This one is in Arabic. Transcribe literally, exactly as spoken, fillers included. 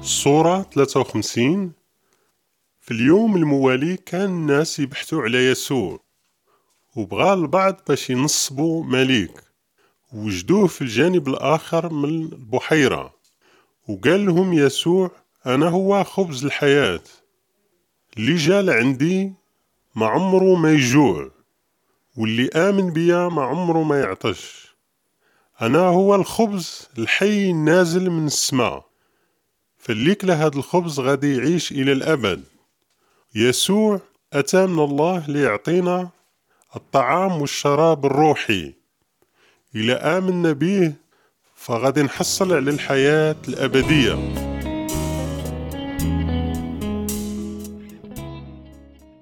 الصورة ثلاثة وخمسين. في اليوم الموالي كان الناس يبحثوا على يسوع، وبغى البعض باش ينصبوا مليك، وجدوه في الجانب الآخر من البحيرة، وقال لهم يسوع: أنا هو خبز الحياة، اللي جال عندي ما عمره ما يجوع، واللي آمن بيا ما عمره ما يعطش. أنا هو الخبز الحي النازل من السماء، فاللي كل هذا الخبز غادي يعيش إلى الأبد. يسوع أتى من الله ليعطينا الطعام والشراب الروحي، إلى آمنا به فغادي نحصل على الحياة الأبدية.